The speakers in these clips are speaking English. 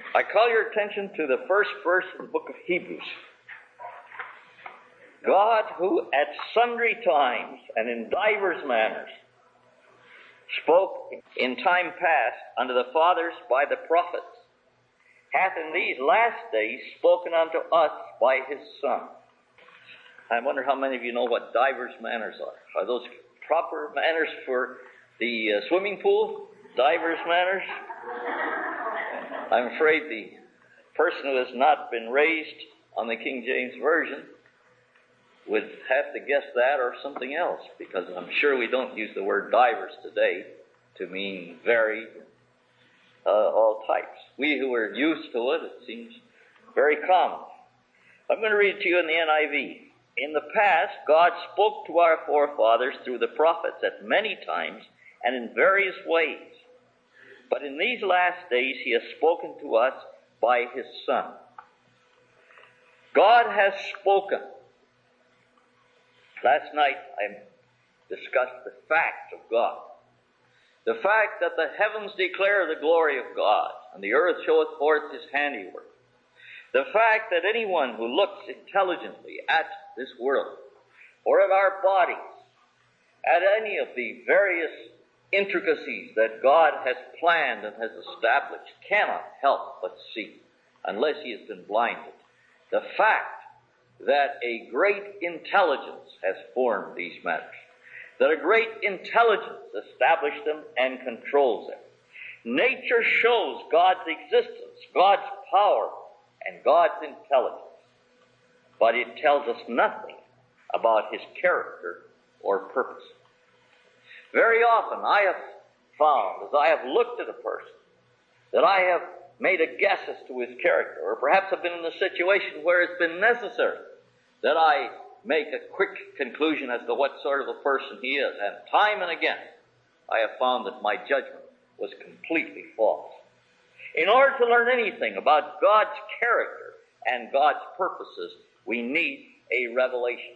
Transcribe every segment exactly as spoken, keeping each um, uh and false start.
I call your attention to the first verse of the book of Hebrews. God, who at sundry times and in divers manners spoke in time past unto the fathers by the prophets, hath in these last days spoken unto us by his Son. I wonder how many of you know what divers manners are. Are those proper manners for the uh, swimming pool? Divers manners? I'm afraid the person who has not been raised on the King James Version would have to guess that or something else, because I'm sure we don't use the word divers today to mean varied, uh, all types. We who are used to it, it seems very common. I'm going to read to you in the N I V. In the past, God spoke to our forefathers through the prophets at many times and in various ways. But in these last days, he has spoken to us by his Son. God has spoken. Last night, I discussed the facts of God. The fact that the heavens declare the glory of God, and the earth showeth forth his handiwork. The fact that anyone who looks intelligently at this world, or at our bodies, at any of the various intricacies that God has planned and has established, cannot help but see, unless he has been blinded, the fact that a great intelligence has formed these matters, that a great intelligence established them and controls them. Nature shows God's existence, God's power, and God's intelligence, but it tells us nothing about his character or purpose. Very often I have found, as I have looked at a person, that I have made a guess as to his character, or perhaps have been in a situation where it's been necessary that I make a quick conclusion as to what sort of a person he is. And time and again, I have found that my judgment was completely false. In order to learn anything about God's character and God's purposes, we need a revelation.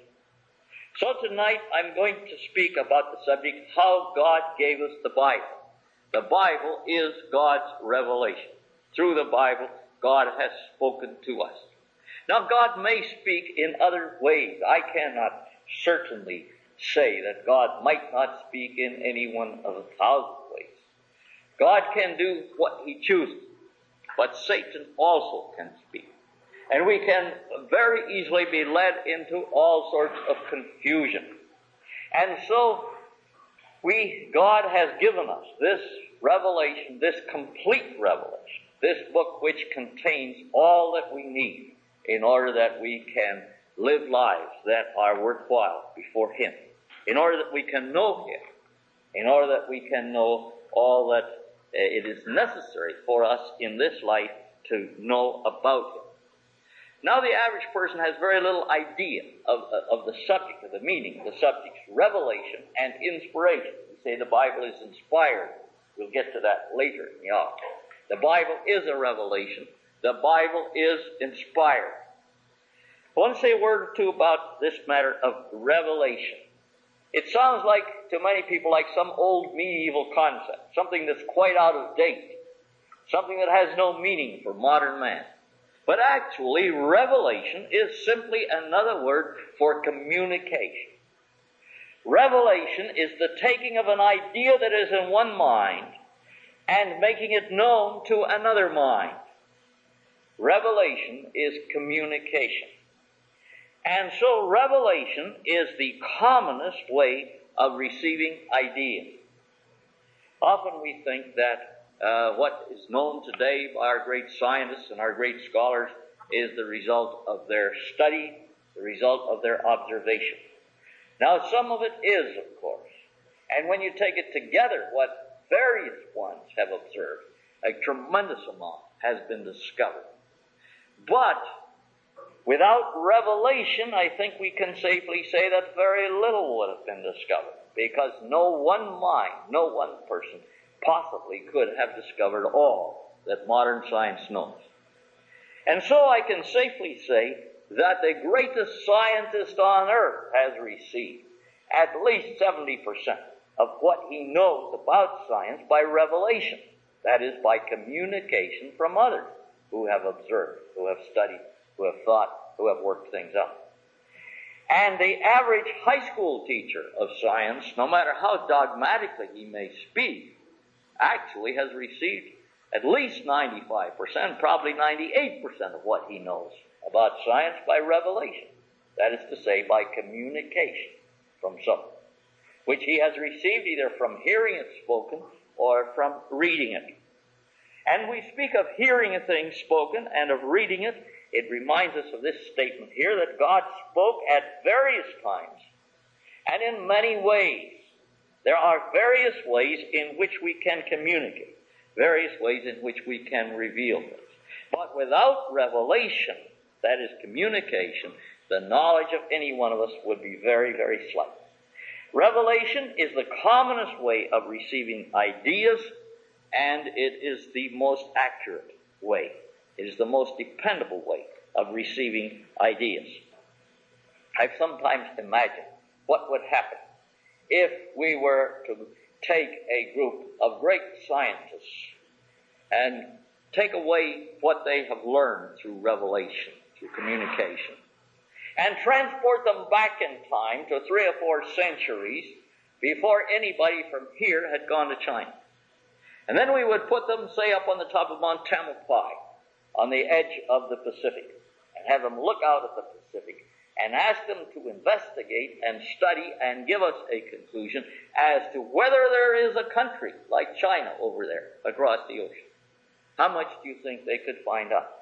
So tonight I'm going to speak about the subject, how God gave us the Bible. The Bible is God's revelation. Through the Bible, God has spoken to us. Now, God may speak in other ways. I cannot certainly say that God might not speak in any one of a thousand ways. God can do what he chooses, but Satan also can speak. And we can very easily be led into all sorts of confusion. And so, we, God has given us this revelation, this complete revelation, this book which contains all that we need in order that we can live lives that are worthwhile before him, in order that we can know him, in order that we can know all that uh, it is necessary for us in this life to know about him. Now, the average person has very little idea of, of the subject, of the meaning of the subjects, revelation and inspiration. We say the Bible is inspired. We'll get to that later in the hour. The Bible is a revelation. The Bible is inspired. I want to say a word or two about this matter of revelation. It sounds like, to many people, like some old medieval concept, something that's quite out of date, something that has no meaning for modern man. But actually, revelation is simply another word for communication. Revelation is the taking of an idea that is in one mind and making it known to another mind. Revelation is communication. And so revelation is the commonest way of receiving ideas. Often we think that uh, what is known today by our great scientists and our great scholars is the result of their study, the result of their observation. Now, some of it is, of course. And when you take it together, what various ones have observed, a tremendous amount has been discovered. But without revelation, I think we can safely say that very little would have been discovered, because no one mind, no one person possibly could have discovered all that modern science knows. And so I can safely say that the greatest scientist on earth has received at least seventy percent of what he knows about science by revelation. That is, by communication from others. who have observed, who have studied, who have thought, who have worked things out. And the average high school teacher of science, no matter how dogmatically he may speak, actually has received at least ninety-five percent, probably ninety-eight percent of what he knows about science by revelation. That is to say, by communication from someone, which he has received either from hearing it spoken or from reading it. And we speak of hearing a thing spoken and of reading it. It reminds us of this statement here that God spoke at various times and in many ways. There are various ways in which we can communicate, various ways in which we can reveal things. But without revelation, that is communication, the knowledge of any one of us would be very, very slight. Revelation is the commonest way of receiving ideas, and it is the most accurate way. It is the most dependable way of receiving ideas. I've sometimes imagined what would happen if we were to take a group of great scientists and take away what they have learned through revelation, through communication, and transport them back in time to three or four centuries before anybody from here had gone to China. And then we would put them, say, up on the top of Mount Tamalpais, on the edge of the Pacific, and have them look out at the Pacific and ask them to investigate and study and give us a conclusion as to whether there is a country like China over there across the ocean. How much do you think they could find out?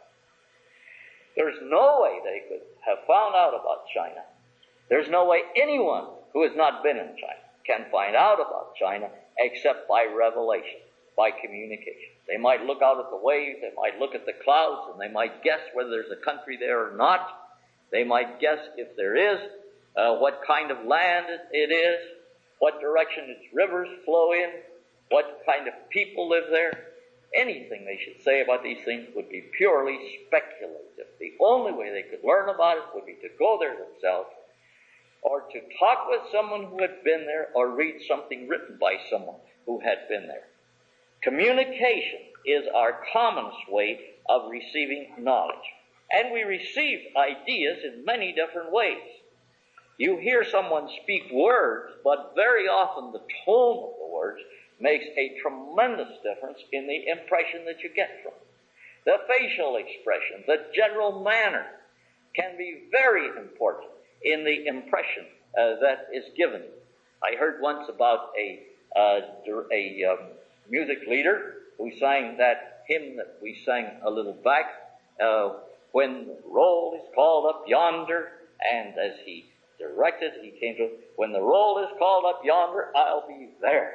There's no way they could have found out about China. There's no way anyone who has not been in China can find out about China except by revelation, by communication. They might look out at the waves, they might look at the clouds, and they might guess whether there's a country there or not. They might guess if there is, uh, what kind of land it is, what direction its rivers flow in, what kind of people live there. Anything they should say about these things would be purely speculative. The only way they could learn about it would be to go there themselves, or to talk with someone who had been there, or read something written by someone who had been there. Communication is our commonest way of receiving knowledge. And we receive ideas in many different ways. You hear someone speak words, but very often the tone of the words makes a tremendous difference in the impression that you get from it. The facial expression, the general manner can be very important in the impression uh, that is given. I heard once about a, uh, a um, music leader who sang that hymn that we sang a little back, uh, when the roll is called up yonder, and as he directed, he came to, when the roll is called up yonder, I'll be there.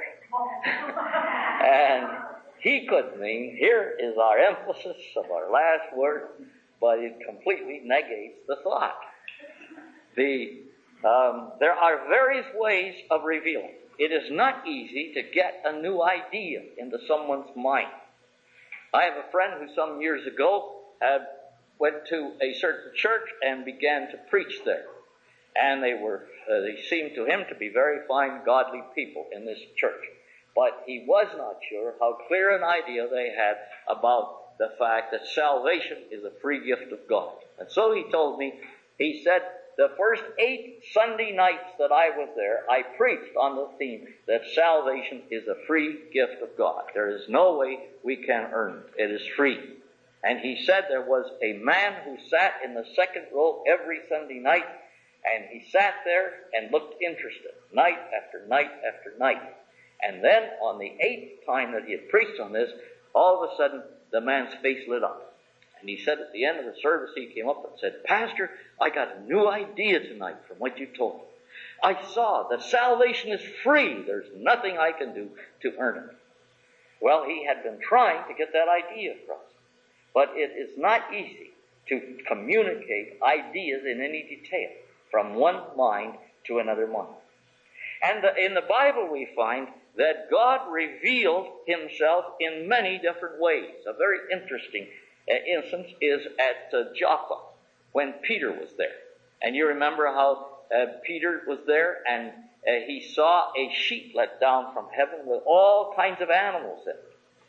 And he could mean, here is our emphasis of our last word, but it completely negates the thought. The, um, there are various ways of revealing. It is not easy to get a new idea into someone's mind. I have a friend who some years ago had went to a certain church and began to preach there. And they were, uh, they seemed to him to be very fine, godly people in this church. But he was not sure how clear an idea they had about the fact that salvation is a free gift of God. And so he told me, he said, the first eight Sunday nights that I was there, I preached on the theme that salvation is a free gift of God. There is no way we can earn it. It is free. And he said there was a man who sat in the second row every Sunday night, and he sat there and looked interested, night after night after night. And then on the eighth time that he had preached on this, all of a sudden the man's face lit up. And he said at the end of the service, he came up and said, Pastor, I got a new idea tonight from what you told me. I saw that salvation is free. There's nothing I can do to earn it. Well, he had been trying to get that idea across. But it is not easy to communicate ideas in any detail from one mind to another mind. And the, in the Bible we find that God revealed himself in many different ways. A very interesting uh, instance is at uh, Joppa when Peter was there. And you remember how uh, Peter was there and uh, he saw a sheet let down from heaven with all kinds of animals in it.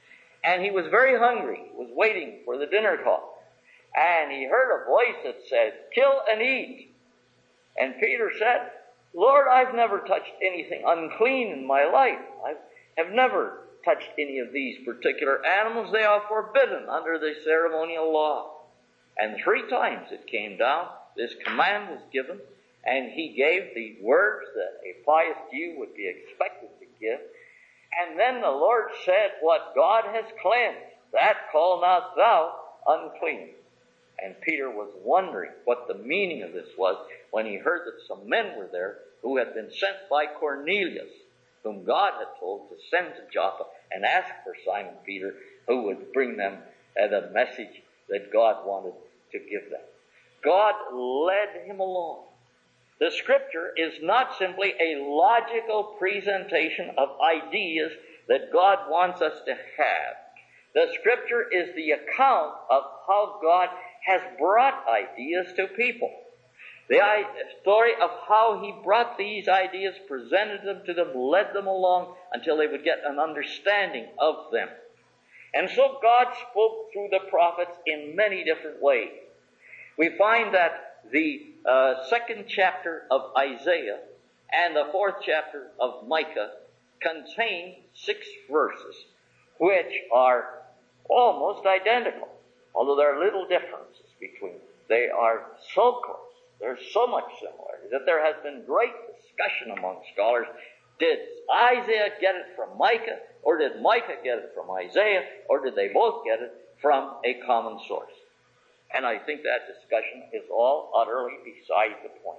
And he was very hungry. He was waiting for the dinner call. And he heard a voice that said, "Kill and eat." And Peter said, "Lord, I've never touched anything unclean in my life. I have never touched any of these particular animals. They are forbidden under the ceremonial law." And three times it came down. This command was given, and he gave the words that a pious Jew would be expected to give. And then the Lord said, "What God has cleansed, that call not thou unclean." And Peter was wondering what the meaning of this was when he heard that some men were there who had been sent by Cornelius, whom God had told to send to Joppa and ask for Simon Peter, who would bring them uh, the message that God wanted to give them. God led him along. The Scripture is not simply a logical presentation of ideas that God wants us to have. The Scripture is the account of how God has brought ideas to people. The story of how he brought these ideas, presented them to them, led them along until they would get an understanding of them. And so God spoke through the prophets in many different ways. We find that the uh, second chapter of Isaiah and the fourth chapter of Micah contain six verses which are almost identical, although there are little differences between them. They are so close. There's so much similarity that there has been great discussion among scholars. Did Isaiah get it from Micah, or did Micah get it from Isaiah, or did they both get it from a common source? And I think that discussion is all utterly beside the point.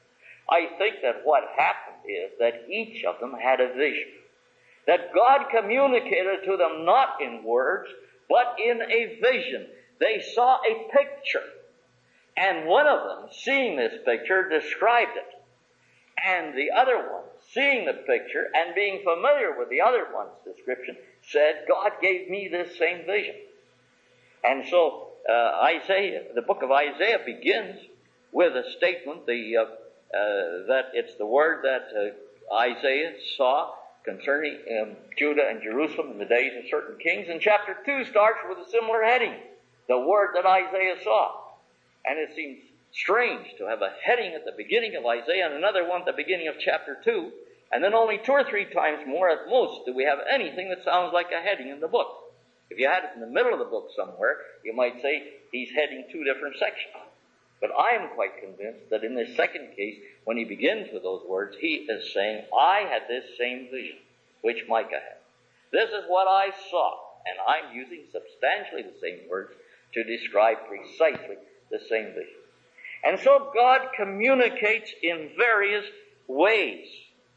I think that what happened is that each of them had a vision, that God communicated to them not in words, but in a vision. They saw a picture. And one of them, seeing this picture, described it. And the other one, seeing the picture and being familiar with the other one's description, said, "God gave me this same vision." And so uh, Isaiah, the book of Isaiah begins with a statement the, uh, uh, that it's the word that uh, Isaiah saw concerning um, Judah and Jerusalem in the days of certain kings. And chapter two starts with a similar heading, the word that Isaiah saw. And it seems strange to have a heading at the beginning of Isaiah and another one at the beginning of chapter two, and then only two or three times more at most do we have anything that sounds like a heading in the book. If you had it in the middle of the book somewhere, you might say he's heading two different sections. But I am quite convinced that in this second case, when he begins with those words, he is saying, "I had this same vision, which Micah had. This is what I saw." And I'm using substantially the same words to describe precisely the same vision. And so God communicates in various ways.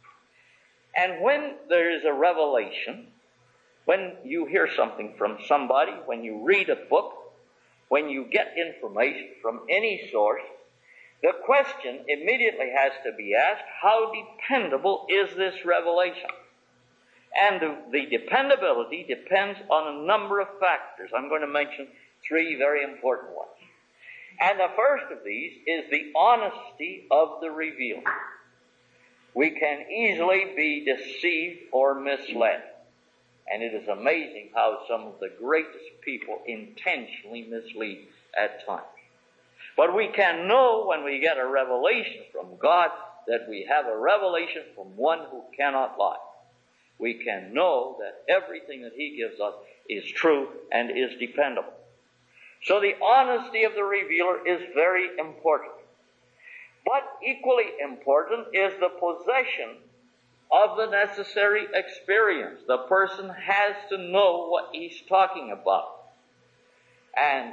And when there is a revelation, when you hear something from somebody, when you read a book, when you get information from any source, the question immediately has to be asked, how dependable is this revelation? And the, the dependability depends on a number of factors. I'm going to mention three very important ones. And the first of these is the honesty of the revealer. We can easily be deceived or misled. And it is amazing how some of the greatest people intentionally mislead at times. But we can know when we get a revelation from God that we have a revelation from one who cannot lie. We can know that everything that he gives us is true and is dependable. So the honesty of the revealer is very important. But equally important is the possession of the necessary experience. The person has to know what he's talking about. And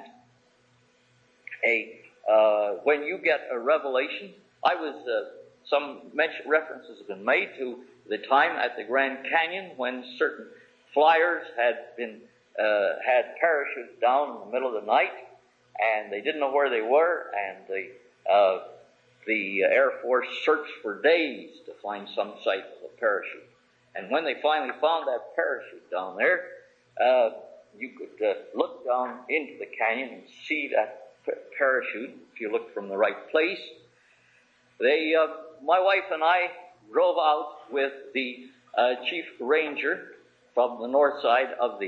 a uh, when you get a revelation, I was uh, some mention, references have been made to the time at the Grand Canyon when certain flyers had been Uh, had parachutes down in the middle of the night, and they didn't know where they were, and the uh, the Air Force searched for days to find some site of a parachute. And when they finally found that parachute down there, uh, you could uh, look down into the canyon and see that p- parachute if you looked from the right place. They, uh, my wife and I drove out with the uh, chief ranger from the north side of the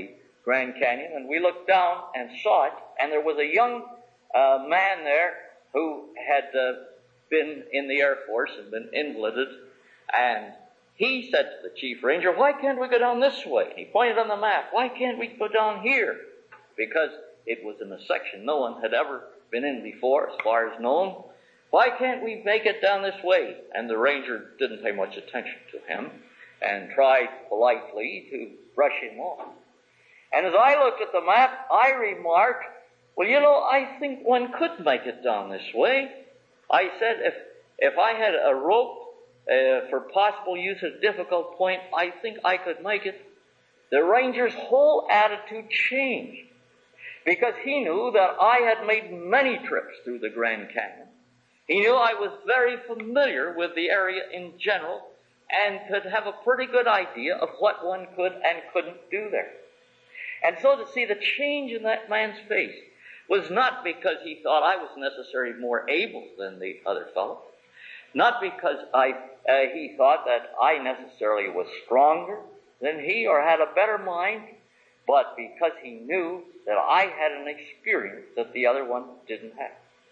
Grand Canyon, and we looked down and saw it, and there was a young uh, man there who had uh, been in the Air Force and been invalided, and he said to the chief ranger, "Why can't we go down this way?" He pointed on the map. "Why can't we go down here?" Because it was in a section no one had ever been in before, as far as known. "Why can't we make it down this way?" And the ranger didn't pay much attention to him and tried politely to brush him off. And as I looked at the map, I remarked, "Well, you know, I think one could make it down this way." I said, if if I had a rope uh, for possible use at a difficult point, I think I could make it. The ranger's whole attitude changed, because he knew that I had made many trips through the Grand Canyon. He knew I was very familiar with the area in general and could have a pretty good idea of what one could and couldn't do there. And so to see the change in that man's face was not because he thought I was necessarily more able than the other fellow, not because I uh, he thought that I necessarily was stronger than he or had a better mind, but because he knew that I had an experience that the other one didn't have.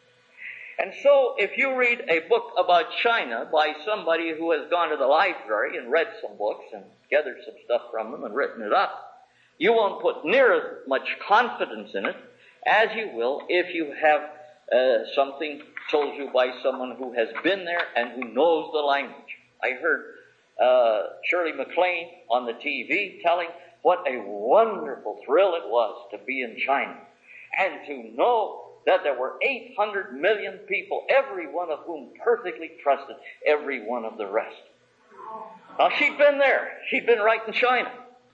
And so if you read a book about China by somebody who has gone to the library and read some books and gathered some stuff from them and written it up, you won't put near as much confidence in it as you will if you have uh, something told you by someone who has been there and who knows the language. I heard uh, Shirley MacLaine on the T V telling what a wonderful thrill it was to be in China and to know that there were eight hundred million people, every one of whom perfectly trusted every one of the rest. Now, she'd been there. She'd been right in China.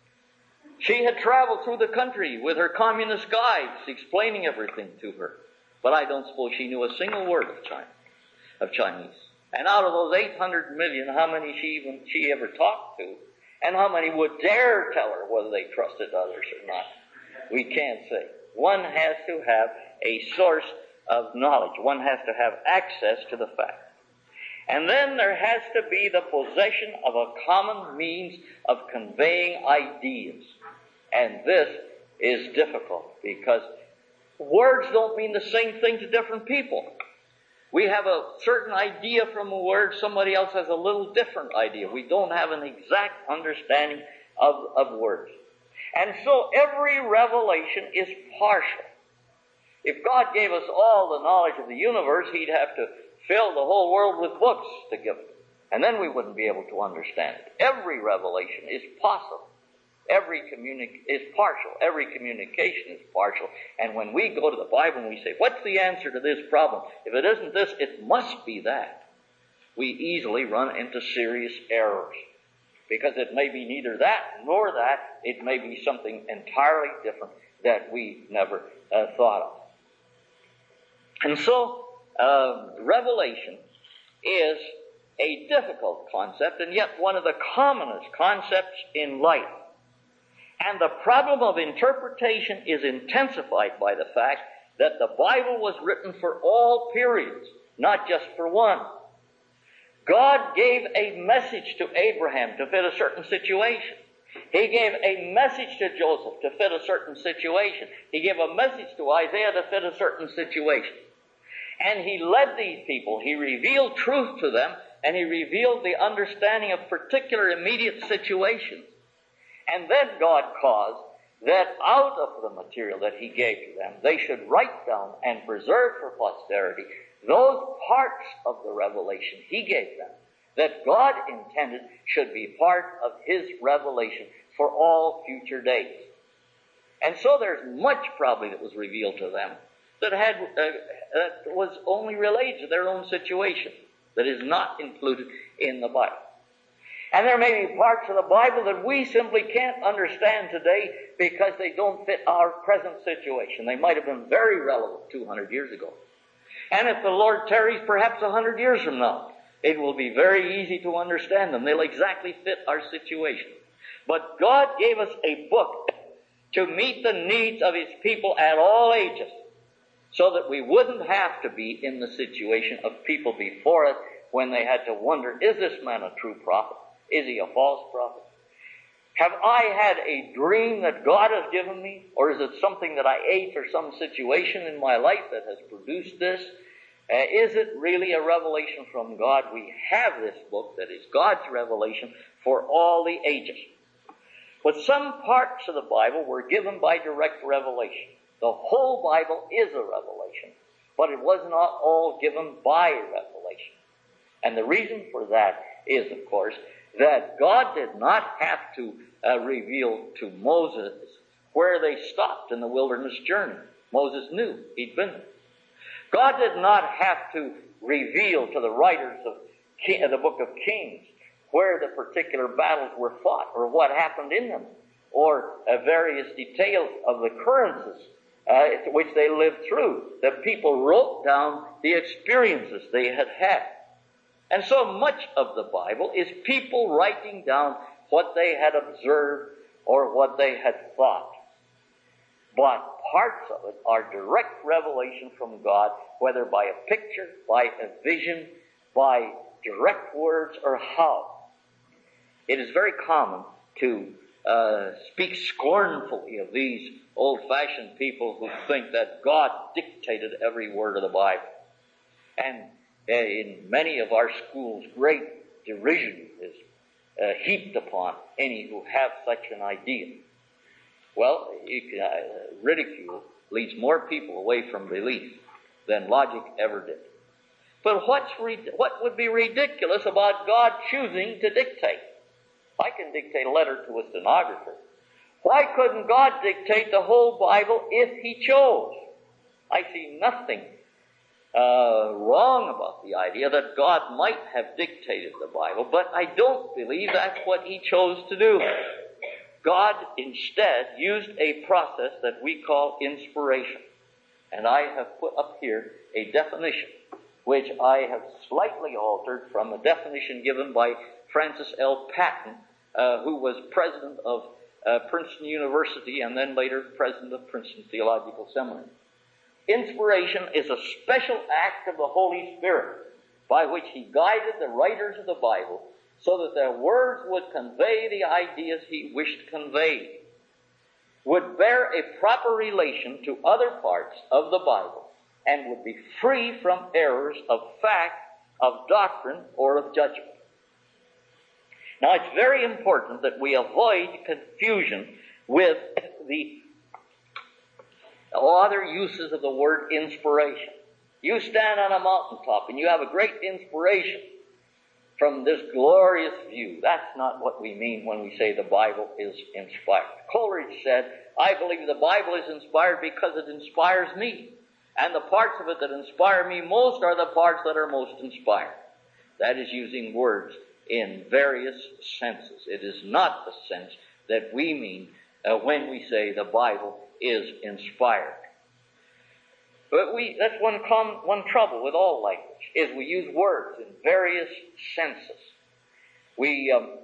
She had traveled through the country with her communist guides explaining everything to her. But I don't suppose she knew a single word of China, of Chinese. And out of those eight hundred million, how many she even she ever talked to, and how many would dare tell her whether they trusted others or not, we can't say. One has to have a source of knowledge. One has to have access to the facts. And then there has to be the possession of a common means of conveying ideas. And this is difficult because words don't mean the same thing to different people. We have a certain idea from a word, somebody else has a little different idea. We don't have an exact understanding of, of words. And so every revelation is partial. If God gave us all the knowledge of the universe, He'd have to fill the whole world with books to give it. And then we wouldn't be able to understand it. Every revelation is possible. Every communic- is partial. Every communication is partial. And when we go to the Bible and we say, what's the answer to this problem? If it isn't this, it must be that. We easily run into serious errors. Because it may be neither that nor that. It may be something entirely different that we never uh, thought of. And so, uh, revelation is a difficult concept, and yet one of the commonest concepts in life. And the problem of interpretation is intensified by the fact that the Bible was written for all periods, not just for one. God gave a message to Abraham to fit a certain situation. He gave a message to Joseph to fit a certain situation. He gave a message to Isaiah to fit a certain situation. And He led these people. He revealed truth to them, and He revealed the understanding of particular immediate situations. And then God caused that out of the material that He gave to them, they should write down and preserve for posterity those parts of the revelation He gave them that God intended should be part of His revelation for all future days. And so there's much probably that was revealed to them that had uh, that was only related to their own situation, that is not included in the Bible. And there may be parts of the Bible that we simply can't understand today because they don't fit our present situation. They might have been very relevant two hundred years ago. And if the Lord tarries perhaps one hundred years from now, it will be very easy to understand them. They'll exactly fit our situation. But God gave us a book to meet the needs of His people at all ages, so that we wouldn't have to be in the situation of people before us when they had to wonder, is this man a true prophet? Is he a false prophet? Have I had a dream that God has given me? Or is it something that I ate or some situation in my life that has produced this? Uh, is it really a revelation from God? We have this book that is God's revelation for all the ages. But some parts of the Bible were given by direct revelation. The whole Bible is a revelation, but it was not all given by revelation. And the reason for that is, of course, that God did not have to uh, reveal to Moses where they stopped in the wilderness journey. Moses knew he'd been there. God did not have to reveal to the writers of King, the book of Kings where the particular battles were fought or what happened in them, or uh, various details of the occurrences uh, which they lived through. The people wrote down the experiences they had had. And so much of the Bible is people writing down what they had observed or what they had thought. But parts of it are direct revelation from God, whether by a picture, by a vision, by direct words, or how. It is very common to uh, speak scornfully of these old-fashioned people who think that God dictated every word of the Bible. And uh, in many of our schools, great derision is uh, heaped upon any who have such an idea. Well, you can, uh, ridicule leads more people away from belief than logic ever did. But what's re- what would be ridiculous about God choosing to dictate? I can dictate a letter to a stenographer. Why couldn't God dictate the whole Bible if He chose? I see nothing uh, wrong about the idea that God might have dictated the Bible, but I don't believe that's what He chose to do. God instead used a process that we call inspiration. And I have put up here a definition, which I have slightly altered from a definition given by Francis L. Patton, uh, who was president of uh, Princeton University and then later president of Princeton Theological Seminary. Inspiration is a special act of the Holy Spirit by which He guided the writers of the Bible so that their words would convey the ideas He wished conveyed, would bear a proper relation to other parts of the Bible, and would be free from errors of fact, of doctrine, or of judgment. Now, it's very important that we avoid confusion with the other uses of the word inspiration. You stand on a mountaintop and you have a great inspiration from this glorious view. That's not what we mean when we say the Bible is inspired. Coleridge said, I believe the Bible is inspired because it inspires me. And the parts of it that inspire me most are the parts that are most inspired. That is using words in various senses. It is not the sense that we mean uh, when we say the Bible is inspired. But we, that's one com, one trouble with all language, is we use words in various senses. We, um,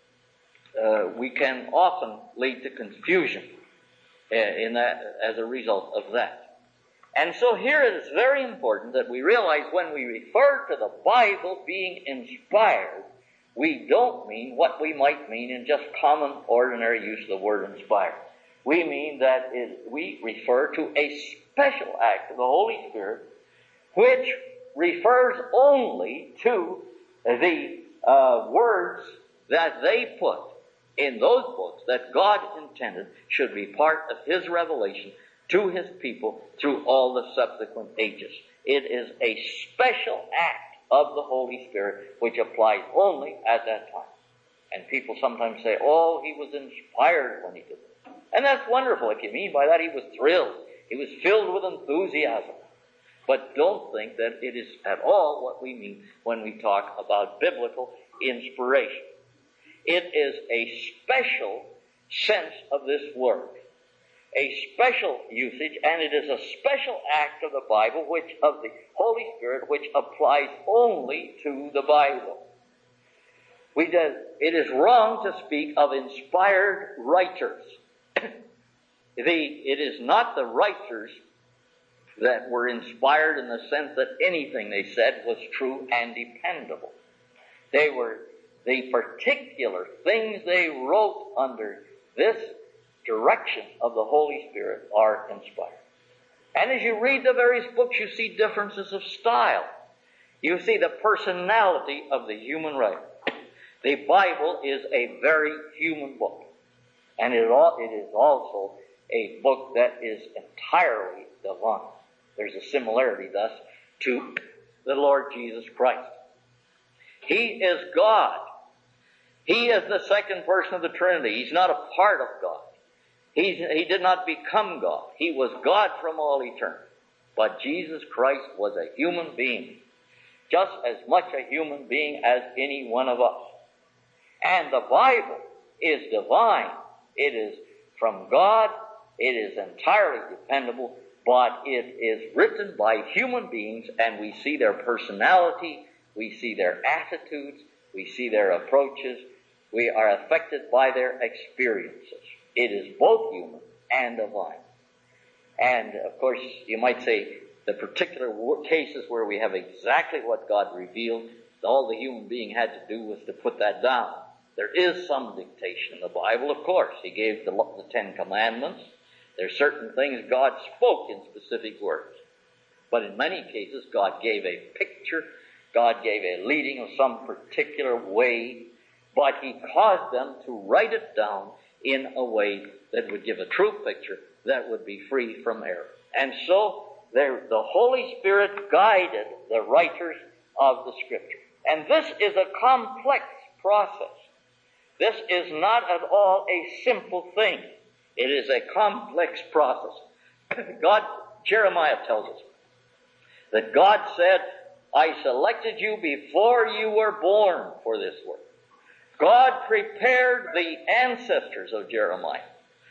uh, we can often lead to confusion uh, in that, as a result of that. And so here it is very important that we realize when we refer to the Bible being inspired, we don't mean what we might mean in just common, ordinary use of the word inspired. We mean that it, we refer to a special act of the Holy Spirit which refers only to the uh, words that they put in those books that God intended should be part of His revelation to His people through all the subsequent ages. It is a special act of the Holy Spirit which applies only at that time. And people sometimes say, oh, he was inspired when he did it. And that's wonderful. If you mean by that he was thrilled. He was filled with enthusiasm. But don't think that it is at all what we mean when we talk about biblical inspiration. It is a special sense of this word, a special usage, and it is a special act of the Bible, which of the Holy Spirit, which applies only to the Bible. We do, it is wrong to speak of inspired writers. the, it is not the writers that were inspired in the sense that anything they said was true and dependable. They were the particular things they wrote under this direction of the Holy Spirit are inspired. And as you read the various books, you see differences of style. You see the personality of the human writer. The Bible is a very human book. And it is also a book that is entirely divine. There's a similarity, thus, to the Lord Jesus Christ. He is God. He is the second person of the Trinity. He's not a part of God. He's, he did not become God. He was God from all eternity. But Jesus Christ was a human being, just as much a human being as any one of us. And the Bible is divine. It is from God. It is entirely dependable, but it is written by human beings, and we see their personality, we see their attitudes, we see their approaches, we are affected by their experiences. It is both human and divine. And, of course, you might say the particular cases where we have exactly what God revealed, all the human being had to do was to put that down. There is some dictation in the Bible, of course. He gave the, the Ten Commandments. There are certain things God spoke in specific words. But in many cases, God gave a picture. God gave a leading of some particular way. But He caused them to write it down in a way that would give a true picture that would be free from error. And so there, the Holy Spirit guided the writers of the Scripture. And this is a complex process. This is not at all a simple thing. It is a complex process. God, Jeremiah tells us that God said, I selected you before you were born for this work. God prepared the ancestors of Jeremiah.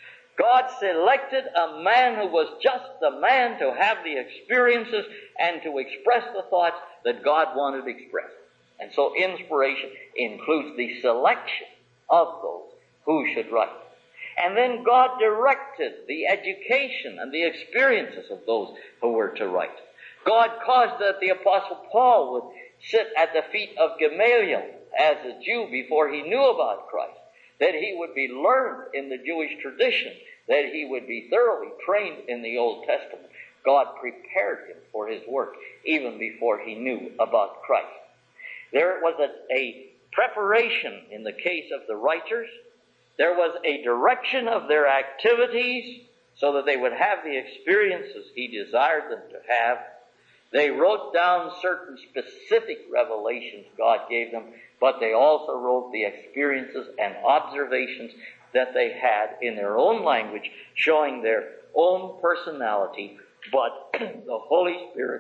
God selected a man who was just the man to have the experiences and to express the thoughts that God wanted expressed. And so inspiration includes the selection of those who should write. And then God directed the education and the experiences of those who were to write. God caused that the Apostle Paul would sit at the feet of Gamaliel as a Jew before he knew about Christ, that he would be learned in the Jewish tradition, that he would be thoroughly trained in the Old Testament. God prepared him for his work even before he knew about Christ. There was a, a preparation in the case of the writers. There was a direction of their activities so that they would have the experiences he desired them to have. They wrote down certain specific revelations God gave them, but they also wrote the experiences and observations that they had in their own language, showing their own personality, but the Holy Spirit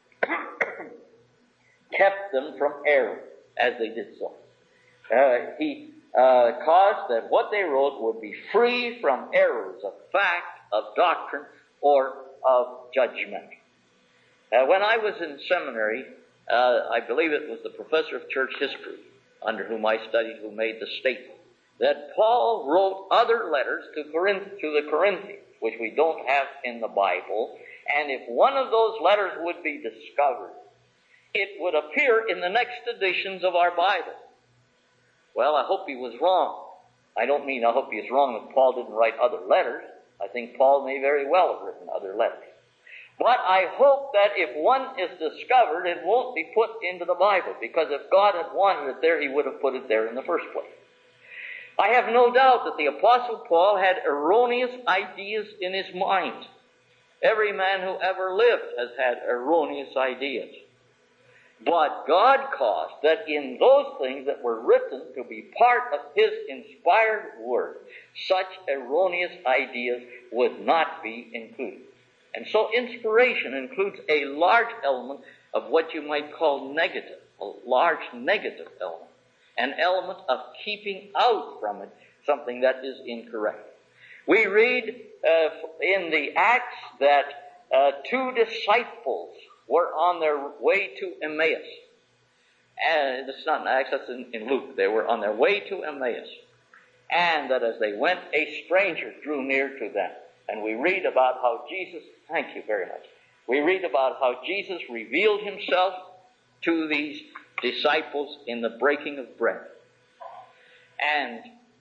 kept them from error as they did so. Uh, he uh, caused that what they wrote would be free from errors of fact, of doctrine, or of judgment. Uh, when I was in seminary, uh, I believe it was the professor of church history under whom I studied who made the statement that Paul wrote other letters to Corinth, to the Corinthians, which we don't have in the Bible, and if one of those letters would be discovered, it would appear in the next editions of our Bible. Well, I hope he was wrong. I don't mean I hope he was wrong that Paul didn't write other letters. I think Paul may very well have written other letters. But I hope that if one is discovered, it won't be put into the Bible, because if God had wanted it there, he would have put it there in the first place. I have no doubt that the Apostle Paul had erroneous ideas in his mind. Every man who ever lived has had erroneous ideas. But God caused that in those things that were written to be part of his inspired word, such erroneous ideas would not be included. And so inspiration includes a large element of what you might call negative, a large negative element, an element of keeping out from it something that is incorrect. We read uh, in the Acts that uh, two disciples were on their way to Emmaus. And it's not in Acts, that's in, in Luke. They were on their way to Emmaus. And that as they went, a stranger drew near to them. And we read about how Jesus, thank you very much. We read about how Jesus revealed himself to these disciples in the breaking of bread. And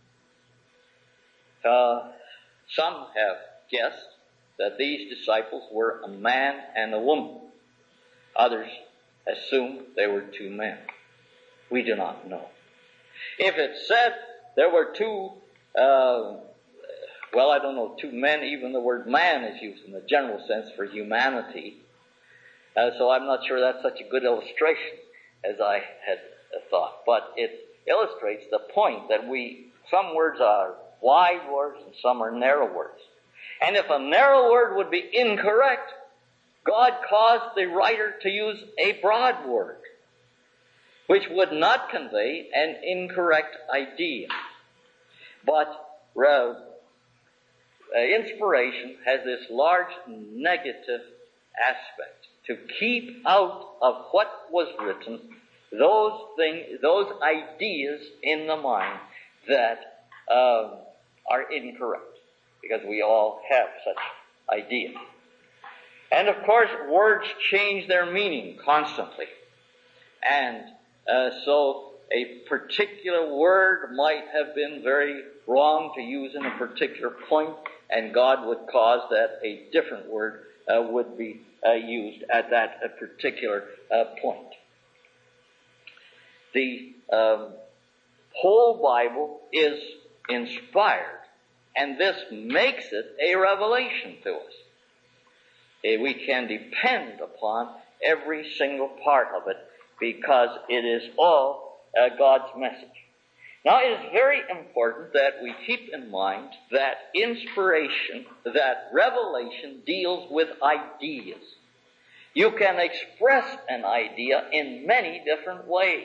uh, some have guessed that these disciples were a man and a woman. Others assumed they were two men. We do not know. If it said there were two, uh, well, I don't know, two men, even the word man is used in the general sense for humanity. Uh, so I'm not sure that's such a good illustration as I had uh, thought. But it illustrates the point that we, some words are wide words and some are narrow words. And if a narrow word would be incorrect, God caused the writer to use a broad word, which would not convey an incorrect idea. But uh, inspiration has this large negative aspect. To keep out of what was written those things, those ideas in the mind that um, are incorrect, because we all have such ideas. And of course, words change their meaning constantly. And uh, so a particular word might have been very wrong to use in a particular point, and God would cause that a different word uh, would be uh, used at that uh, particular uh, point. The um, whole Bible is inspired, and this makes it a revelation to us. Uh, we can depend upon every single part of it because it is all uh, God's message. Now, it is very important that we keep in mind that inspiration, that revelation deals with ideas. You can express an idea in many different ways.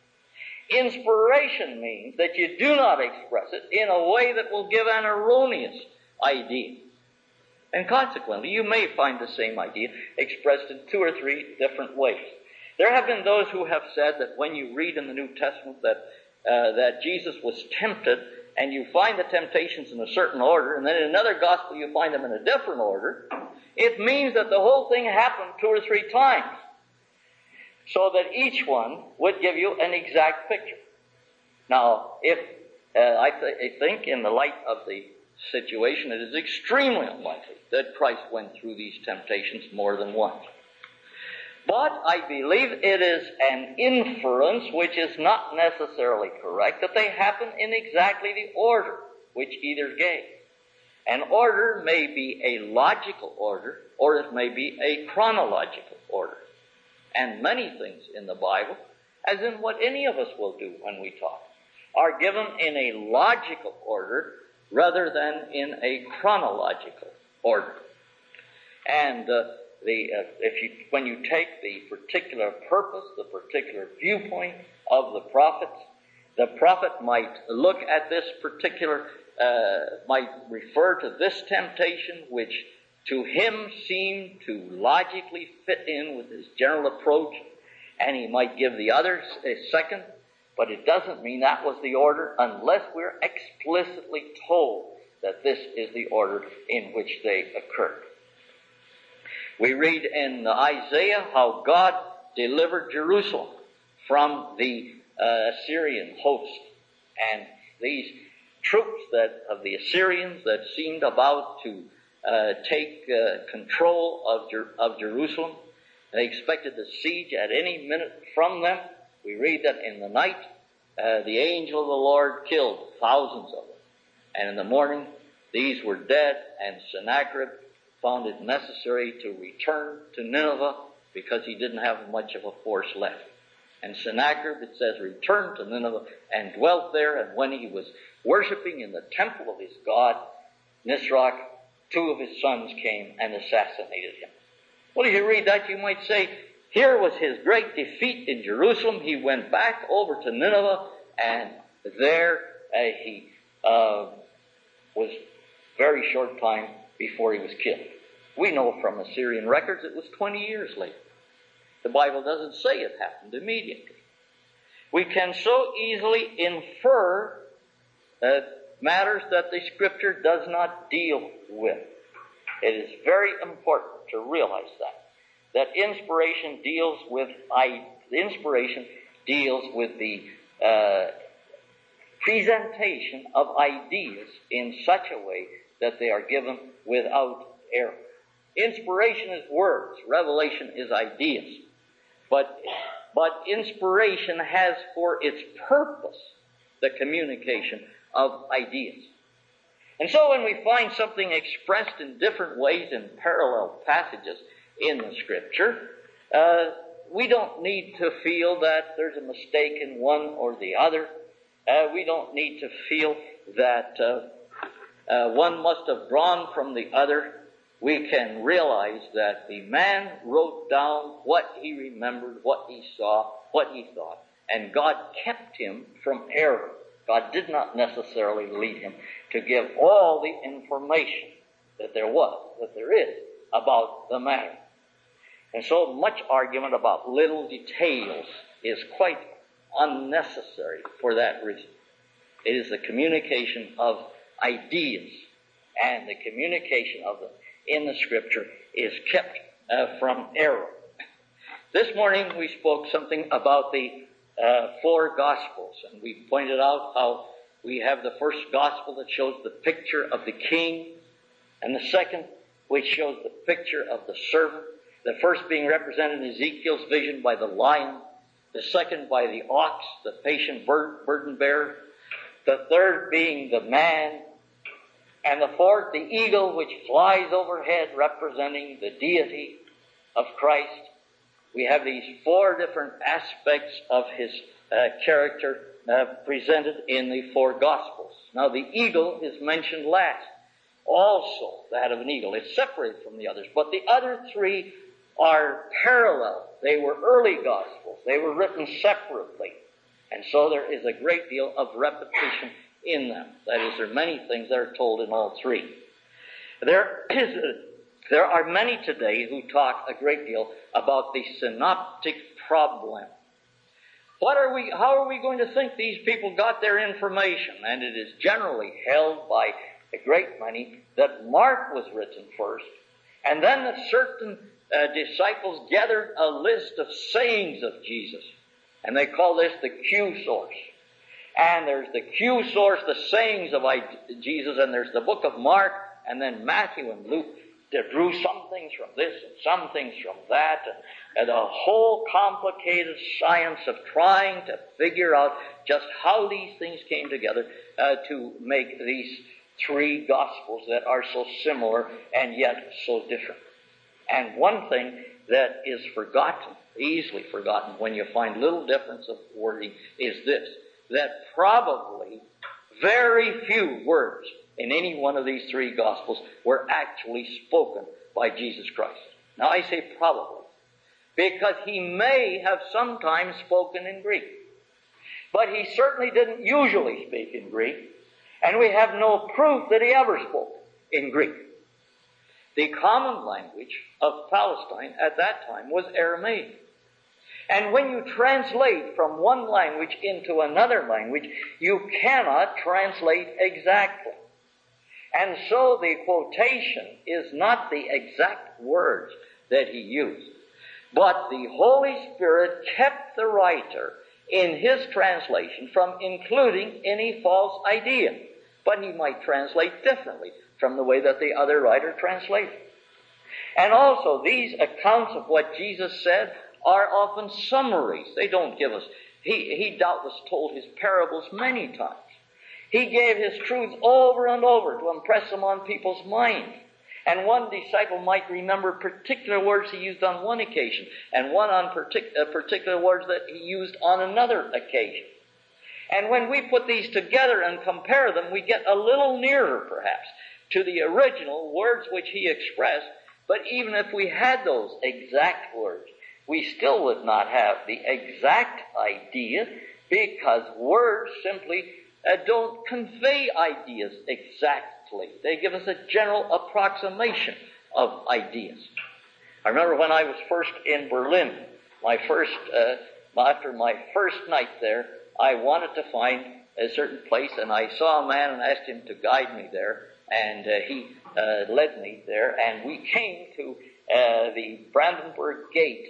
Inspiration means that you do not express it in a way that will give an erroneous idea. And consequently, you may find the same idea expressed in two or three different ways. There have been those who have said that when you read in the New Testament that uh, that Jesus was tempted, and you find the temptations in a certain order, and then in another gospel you find them in a different order, it means that the whole thing happened two or three times, so that each one would give you an exact picture. Now, if uh, I, th- I think in the light of the situation, it is extremely unlikely that Christ went through these temptations more than once. But I believe it is an inference which is not necessarily correct, that they happen in exactly the order which either gave. An order may be a logical order, or it may be a chronological order. And many things in the Bible, as in what any of us will do when we talk, are given in a logical order rather than in a chronological order. And uh, the uh, if you when you take the particular purpose, the particular viewpoint of the prophets, the prophet might look at this particular, uh, might refer to this temptation, which to him seemed to logically fit in with his general approach, and he might give the others a second, but it doesn't mean that was the order unless we're explicitly told that this is the order in which they occurred. We read in Isaiah how God delivered Jerusalem from the uh, Assyrian host, and these troops that of the Assyrians that seemed about to uh, take uh, control of, Jer- of Jerusalem. They expected the siege at any minute from them. We read that in the night uh, the angel of the Lord killed thousands of them, and in the morning these were dead, and Sennacherib found it necessary to return to Nineveh because he didn't have much of a force left. And Sennacherib, it says, returned to Nineveh and dwelt there, and when he was worshiping in the temple of his god, Nisroch, two of his sons came and assassinated him. Well, if you read that, you might say, here was his great defeat in Jerusalem. He went back over to Nineveh, and there uh, he uh, was very short time before he was killed. We know from Assyrian records it was twenty years later. The Bible doesn't say it happened immediately. We can so easily infer uh, matters that the Scripture does not deal with. It is very important to realize that. That inspiration deals with I, inspiration deals with the uh, presentation of ideas in such a way that they are given without error. Inspiration is words. Revelation is ideas. But, but inspiration has for its purpose the communication of ideas. And so when we find something expressed in different ways in parallel passages in the Scripture, uh, we don't need to feel that there's a mistake in one or the other. Uh, we don't need to feel that uh, uh, one must have drawn from the other. We can realize that the man wrote down what he remembered, what he saw, what he thought, and God kept him from error. God did not necessarily lead him to give all the information that there was, that there is, about the matter. And so much argument about little details is quite unnecessary for that reason. It is the communication of ideas, and the communication of them in the Scripture is kept uh, from error. This morning we spoke something about the uh, four Gospels, and we pointed out how we have the first Gospel that shows the picture of the king, and the second which shows the picture of the servant, the first being represented in Ezekiel's vision by the lion, the second by the ox, the patient burden bearer, the third being the man, and the fourth, the eagle, which flies overhead, representing the deity of Christ. We have these four different aspects of his uh, character uh, presented in the four Gospels. Now, the eagle is mentioned last. Also, that of an eagle. It's separated from the others. But the other three are parallel. They were early Gospels. They were written separately. And so there is a great deal of repetition in them. That is, there are many things that are told in all three. There is a, there are many today who talk a great deal about the synoptic problem. What are we, how are we going to think these people got their information? And it is generally held by a great many that Mark was written first, and then that certain uh, disciples gathered a list of sayings of Jesus, and they call this the Q source. And there's the Q source, the sayings of Jesus, and there's the book of Mark, and then Matthew and Luke that drew some things from this and some things from that, and, and a whole complicated science of trying to figure out just how these things came together uh, to make these three Gospels that are so similar and yet so different. And one thing that is forgotten, easily forgotten, when you find little difference of wording, is this, that probably very few words in any one of these three Gospels were actually spoken by Jesus Christ. Now I say probably, because he may have sometimes spoken in Greek, but he certainly didn't usually speak in Greek, and we have no proof that he ever spoke in Greek. The common language of Palestine at that time was Aramaic. And when you translate from one language into another language, you cannot translate exactly. And so the quotation is not the exact words that he used, but the Holy Spirit kept the writer in his translation from including any false idea. But he might translate differently from the way that the other writer translated. And also, these accounts of what Jesus said are often summaries. They don't give us, he, he doubtless told his parables many times. He gave his truths over and over to impress them on people's minds. And one disciple might remember particular words he used on one occasion, and one on partic- uh, particular words that he used on another occasion. And when we put these together and compare them, we get a little nearer, perhaps, to the original words which he expressed. But even if we had those exact words, we still would not have the exact idea, because words simply uh, don't convey ideas exactly. They give us a general approximation of ideas. I remember when I was first in Berlin, my first, uh, after my first night there, I wanted to find a certain place, and I saw a man and asked him to guide me there, and uh, he uh, led me there, and we came to uh, the Brandenburg Gate,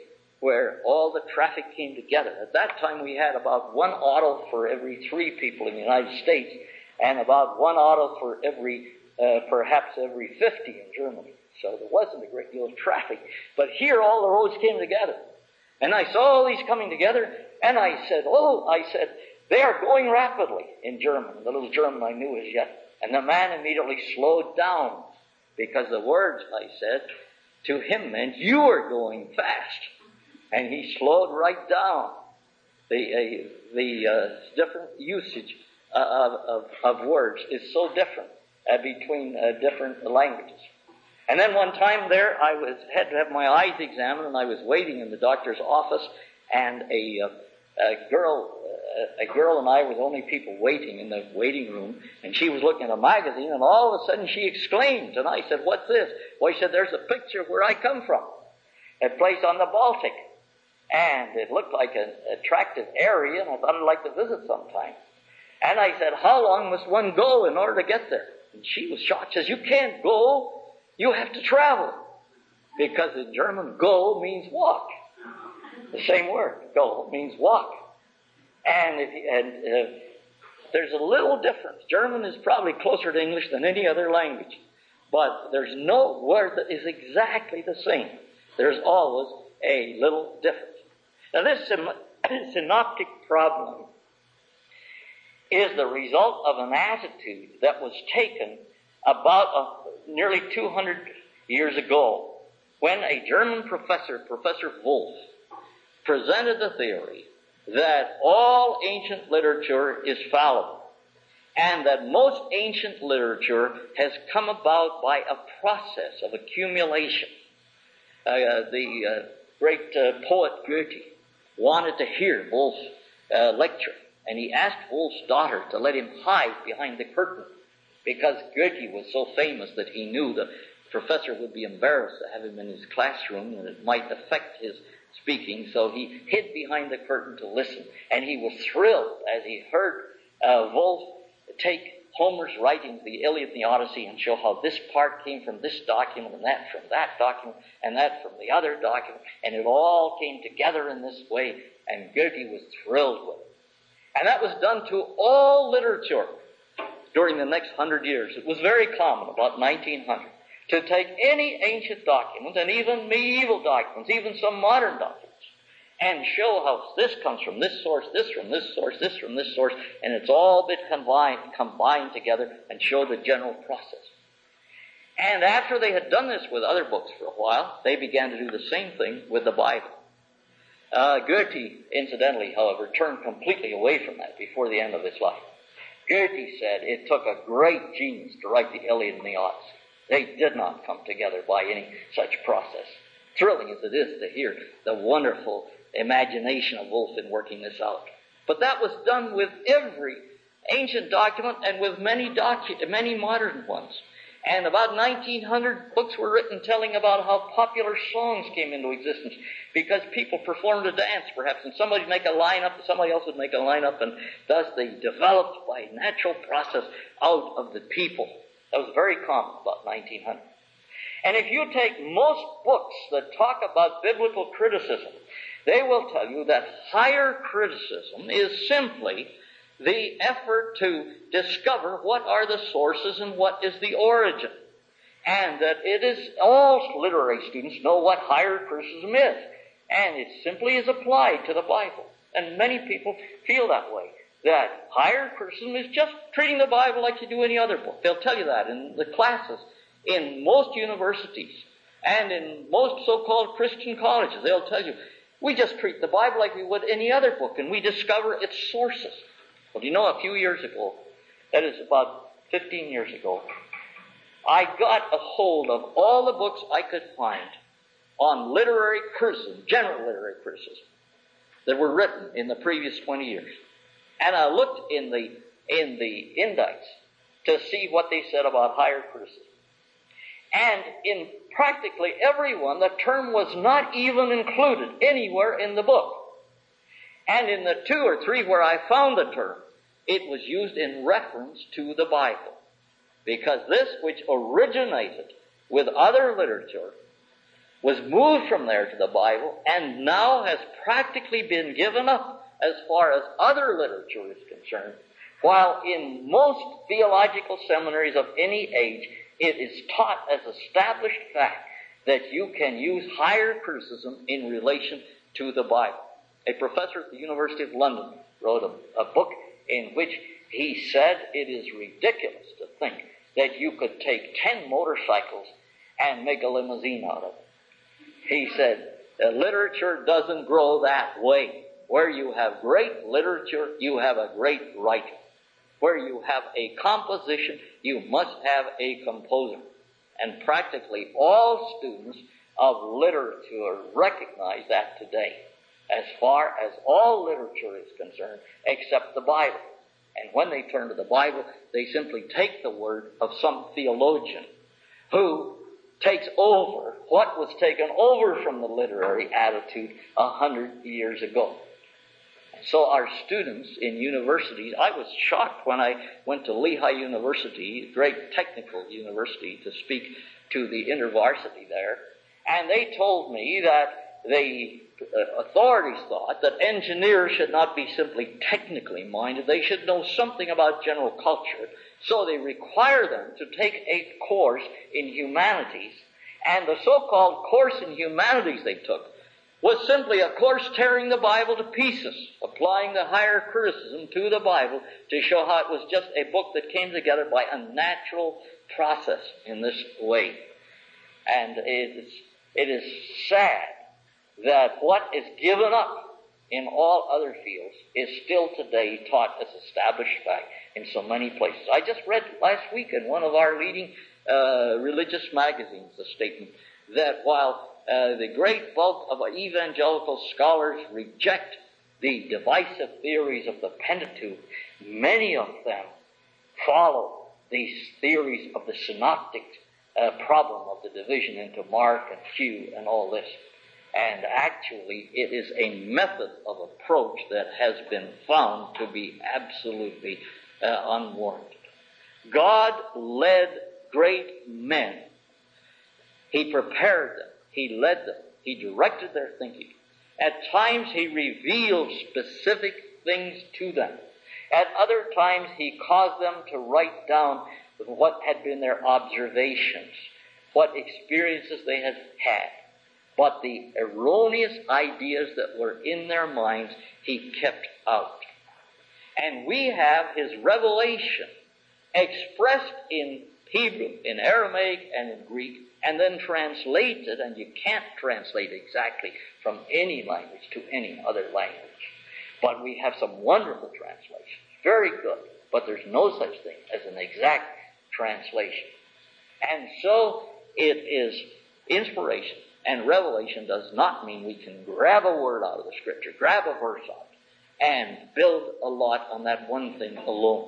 where all the traffic came together. At that time we had about one auto for every three people in the United States, and about one auto for every, uh, perhaps every fifty in Germany. So there wasn't a great deal of traffic. But here all the roads came together. And I saw all these coming together, and I said, oh, I said, they are going rapidly in German, the little German I knew as yet. And the man immediately slowed down, because the words, I said, to him meant, you are going fast. And he slowed right down. The, uh, the uh, different usage uh, of, of, of words is so different uh, between uh, different languages. And then one time there, I was had to have my eyes examined, and I was waiting in the doctor's office, and a, uh, a girl, uh, a girl and I were the only people waiting in the waiting room, and she was looking at a magazine, and all of a sudden she exclaimed, and I said, what's this? Well, she said, there's a picture of where I come from, a place on the Baltic, and it looked like an attractive area, and I thought I'd like to visit sometime. And I said, how long must one go in order to get there? And she was shocked. She says, you can't go. You have to travel. Because in German, go means walk. The same word, go, means walk. And, if, and uh, there's a little difference. German is probably closer to English than any other language. But there's no word that is exactly the same. There's always a little difference. Now this synoptic problem is the result of an attitude that was taken about a, nearly two hundred years ago, when a German professor, Professor Wolff, presented the theory that all ancient literature is fallible, and that most ancient literature has come about by a process of accumulation. Uh, the uh, great uh, poet Goethe wanted to hear Wolff's uh, lecture, and he asked Wolff's daughter to let him hide behind the curtain, because Goethe was so famous that he knew the professor would be embarrassed to have him in his classroom, and it might affect his speaking, so he hid behind the curtain to listen. And he was thrilled as he heard uh, Wolff take Homer's writings, the Iliad and the Odyssey, and show how this part came from this document, and that from that document, and that from the other document, and it all came together in this way, and Goethe was thrilled with it. And that was done to all literature during the next hundred years. It was very common, about nineteen hundred, to take any ancient document, and even medieval documents, even some modern documents, and show how this comes from this source, this from this source, this from this source, and it's all been combined, combined together, and show the general process. And after they had done this with other books for a while, they began to do the same thing with the Bible. Uh, Goethe, incidentally, however, turned completely away from that before the end of his life. Goethe said it took a great genius to write the Iliad and the Odyssey. They did not come together by any such process. Thrilling as it is to hear the wonderful imagination of Wolff in working this out. But that was done with every ancient document and with many docu- many modern ones. And about nineteen hundred books were written telling about how popular songs came into existence because people performed a dance, perhaps, and somebody would make a line up, and somebody else would make a line up, and thus they developed by natural process out of the people. That was very common about nineteen hundred. And if you take most books that talk about biblical criticism, they will tell you that higher criticism is simply the effort to discover what are the sources and what is the origin. And that it is, all literary students know what higher criticism is. And it simply is applied to the Bible. And many people feel that way. That higher criticism is just treating the Bible like you do any other book. They'll tell you that in the classes in most universities and in most so-called Christian colleges. They'll tell you, we just treat the Bible like we would any other book, and we discover its sources. Well, do you know, a few years ago, that is about fifteen years ago, I got a hold of all the books I could find on literary criticism, general literary criticism, that were written in the previous twenty years. And I looked in the in the index to see what they said about higher criticism. And in practically every one, the term was not even included anywhere in the book. And in the two or three where I found the term, it was used in reference to the Bible. Because this, which originated with other literature, was moved from there to the Bible and now has practically been given up as far as other literature is concerned, while in most theological seminaries of any age, it is taught as established fact that you can use higher criticism in relation to the Bible. A professor at the University of London wrote a, a book in which he said it is ridiculous to think that you could take ten motorcycles and make a limousine out of it. He said, literature doesn't grow that way. Where you have great literature, you have a great writer. Where you have a composition, you must have a composer. And practically all students of literature recognize that today, as far as all literature is concerned, except the Bible. And when they turn to the Bible, they simply take the word of some theologian who takes over what was taken over from the literary attitude a hundred years ago. So our students in universities, I was shocked when I went to Lehigh University, a great technical university, to speak to the intervarsity there, and they told me that the authorities thought that engineers should not be simply technically minded, they should know something about general culture, so they require them to take a course in humanities, and the so-called course in humanities they took was simply a course tearing the Bible to pieces, applying the higher criticism to the Bible to show how it was just a book that came together by a natural process in this way. And it is, it is sad that what is given up in all other fields is still today taught as established fact in so many places. I just read last week in one of our leading uh, religious magazines a statement that while Uh, the great bulk of evangelical scholars reject the divisive theories of the Pentateuch, many of them follow these theories of the synoptic uh, problem of the division into Mark and Q and all this. And actually, it is a method of approach that has been found to be absolutely uh, unwarranted. God led great men. He prepared them. He led them. He directed their thinking. At times, he revealed specific things to them. At other times, he caused them to write down what had been their observations, what experiences they had had. But the erroneous ideas that were in their minds, he kept out. And we have his revelation expressed in Hebrew, in Aramaic, and in Greek, and then translated, and you can't translate exactly from any language to any other language. But we have some wonderful translations, very good, but there's no such thing as an exact translation. And so it is inspiration, and revelation does not mean we can grab a word out of the Scripture, grab a verse out, and build a lot on that one thing alone.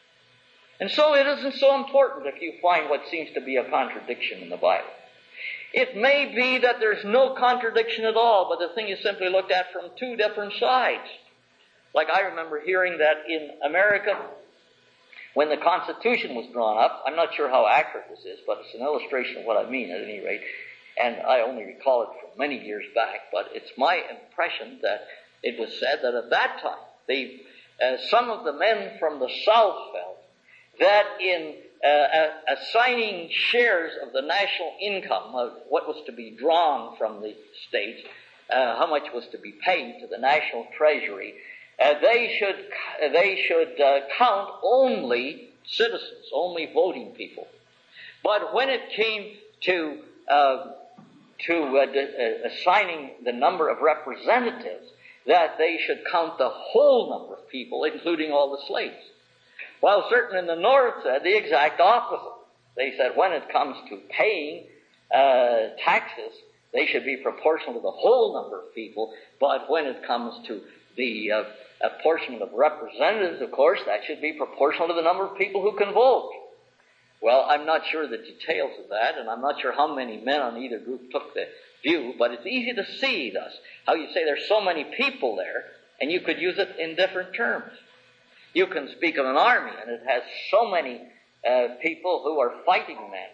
And so it isn't so important if you find what seems to be a contradiction in the Bible. It may be that there's no contradiction at all, but the thing is simply looked at from two different sides. Like I remember hearing that in America, when the Constitution was drawn up, I'm not sure how accurate this is, but it's an illustration of what I mean at any rate, and I only recall it from many years back, but it's my impression that it was said that at that time, they, uh, some of the men from the South felt that in uh, assigning shares of the national income, of what was to be drawn from the states, uh, how much was to be paid to the national treasury, uh, they should they should uh, count only citizens, only voting people. But when it came to uh, to uh, d- uh, assigning the number of representatives, that they should count the whole number of people, including all the slaves. While certain in the North said the exact opposite. They said when it comes to paying uh, taxes, they should be proportional to the whole number of people, but when it comes to the uh, apportionment of representatives, of course, that should be proportional to the number of people who can vote. Well, I'm not sure the details of that, and I'm not sure how many men on either group took the view, but it's easy to see thus how you say there's so many people there, and you could use it in different terms. You can speak of an army, and it has so many uh, people who are fighting men.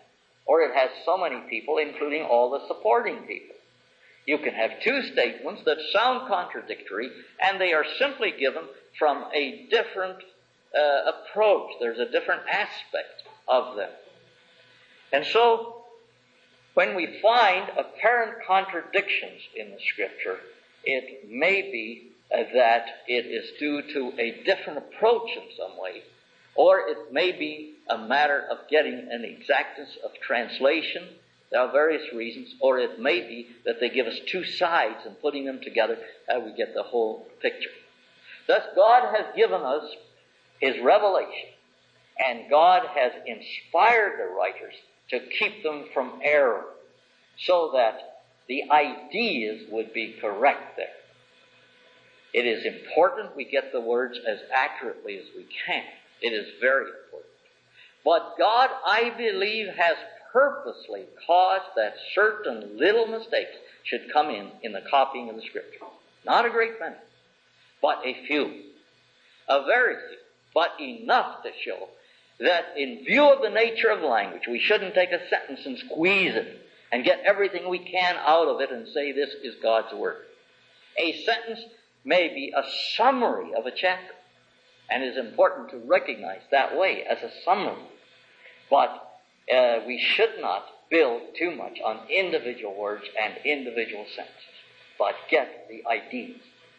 or it has so many people, including all the supporting people. You can have two statements that sound contradictory, and they are simply given from a different uh, approach. There's a different aspect of them. And so, when we find apparent contradictions in the Scripture, it may be uh, that it is due to a different approach in some way, or it may be a matter of getting an exactness of translation. There are various reasons, or it may be that they give us two sides, and putting them together, uh, we get the whole picture. Thus, God has given us His revelation, and God has inspired the writers to keep them from error, so that the ideas would be correct there. It is important we get the words as accurately as we can. It is very important. But God, I believe, has purposely caused that certain little mistakes should come in in the copying of the Scripture. Not a great many, but a few. A very few, but enough to show that in view of the nature of language, we shouldn't take a sentence and squeeze it and get everything we can out of it and say this is God's Word. A sentence may be a summary of a chapter, and it is important to recognize that way as a summary. But uh, we should not build too much on individual words and individual sentences, but get the ideas.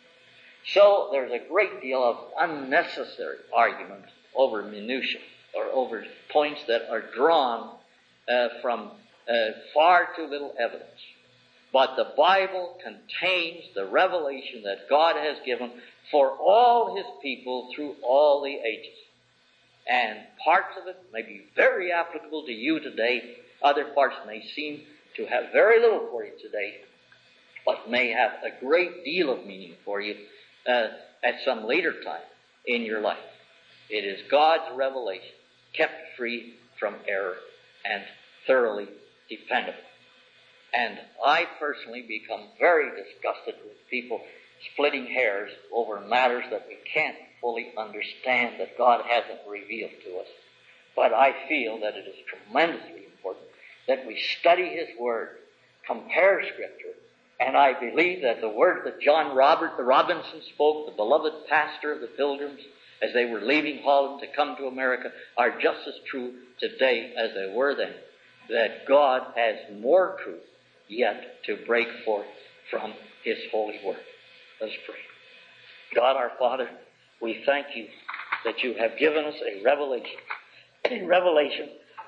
So there's a great deal of unnecessary argument over minutiae, or over points that are drawn uh, from uh, far too little evidence. But the Bible contains the revelation that God has given for all His people through all the ages. And parts of it may be very applicable to you today. Other parts may seem to have very little for you today, but may have a great deal of meaning for you uh, at some later time in your life. It is God's revelation, kept free from error and thoroughly dependable. And I personally become very disgusted with people splitting hairs over matters that we can't fully understand, that God hasn't revealed to us. But I feel that it is tremendously important that we study His Word, compare Scripture, and I believe that the words that John Robert the Robinson spoke, the beloved pastor of the Pilgrims, as they were leaving Holland to come to America, are just as true today as they were then. That God has more truth yet to break forth from His holy Word. Let's pray. God our Father, we thank You that You have given us a revelation, a revelation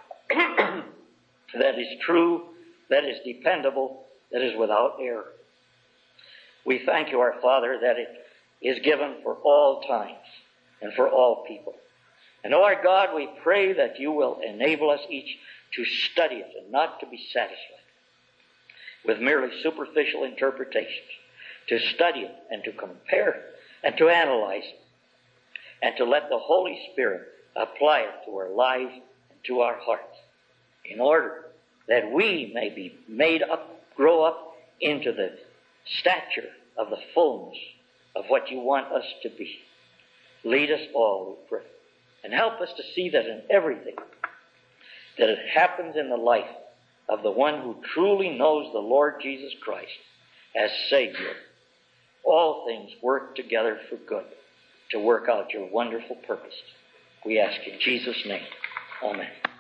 that is true, that is dependable, that is without error. We thank You, our Father, that it is given for all times and for all people. And, O our God, we pray that You will enable us each to study it and not to be satisfied with merely superficial interpretations, to study it and to compare it and to analyze it, and to let the Holy Spirit apply it to our lives and to our hearts, in order that we may be made up, grow up into the stature of the fullness of what You want us to be. Lead us all, we pray, and help us to see that in everything that it happens in the life of the one who truly knows the Lord Jesus Christ as Savior, all things work together for good to work out Your wonderful purposes. We ask in Jesus' name. Amen.